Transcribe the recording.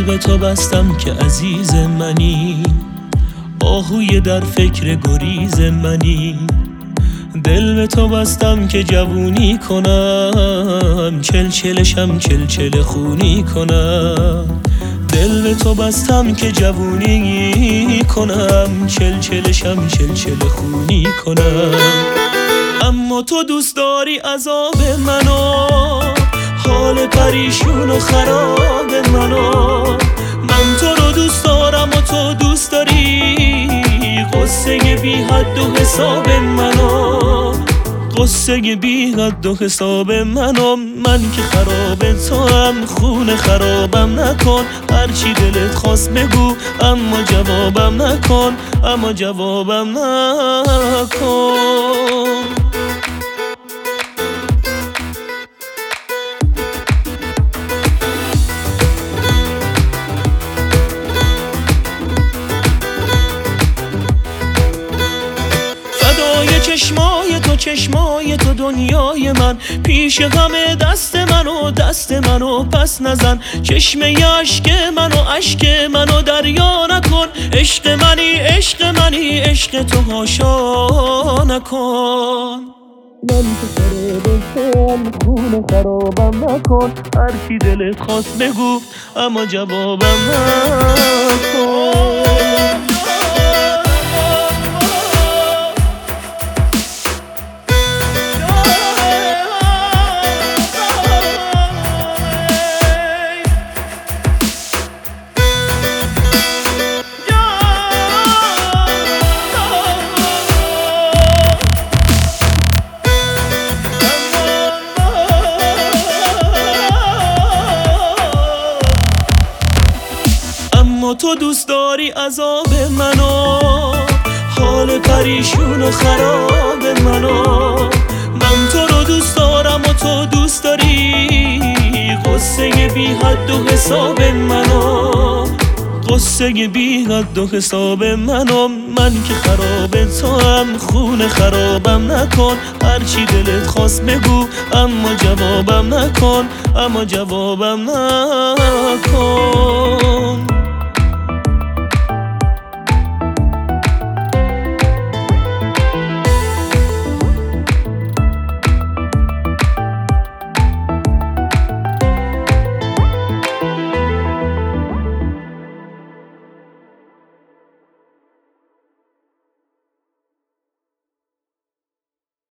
دل به تو بستم که عزیز منی، آهوی در فکر گریز منی. دل به تو بستم که جوونی کنم، چلچلشم چلچل خونی کنم. دل به تو بستم که جوونی کنم، چلچلشم چلچل خونی کنم. اما تو دوست داری عذاب منو، حال پریشون و خراب منو. من تو رو دوست دارم و تو دوست داری قصه بی حد و حساب منو، قصه بی حد و حساب منو. من که خراب تو هم خون خرابم نکن، هرچی دلت خواست بگو اما جوابم نکن، اما جوابم نکن. چشمای تو دنیای من، پیش همه دست منو پس نزن. چشمه اشک منو دریا نکن. عشق منی عشق تو هاشا نکن. من که خرابم خون خرابم نکن، هرچی دلت خواست بگو اما جوابم نکن. تو دوست داری عذاب منو، حال پریشون و خراب منو. من تو رو دوست دارم و تو دوست داری قصه بی حد و حساب منو، قصه بی حد و حساب منو. من که خراب تو هم خون خرابم نکن، هرچی دلت خواست بگو اما جوابم نکن، اما جوابم نکن.